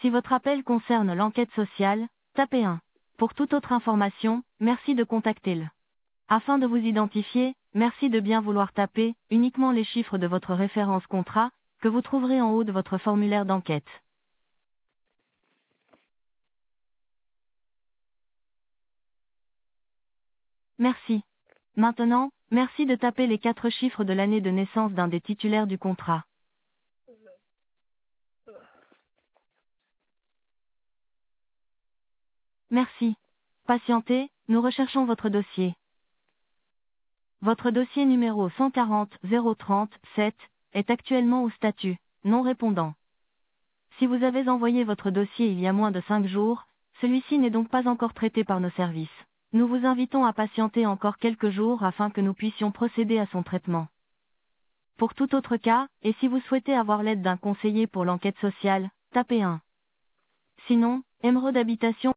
Si votre appel concerne l'enquête sociale, tapez 1. Pour toute autre information, merci de contacter le. Afin de vous identifier, merci de bien vouloir taper uniquement les chiffres de votre référence contrat, que vous trouverez en haut de votre formulaire d'enquête. Merci. Maintenant, merci de taper les 4 chiffres de l'année de naissance d'un des titulaires du contrat. Merci. Patientez, nous recherchons votre dossier. Votre dossier numéro 140 030 7 est actuellement au statut non répondant. Si vous avez envoyé votre dossier il y a moins de 5 jours, celui-ci n'est donc pas encore traité par nos services. Nous vous invitons à patienter encore quelques jours afin que nous puissions procéder à son traitement. Pour tout autre cas, et si vous souhaitez avoir l'aide d'un conseiller pour l'enquête sociale, tapez 1. Sinon, Émeraude Habitation.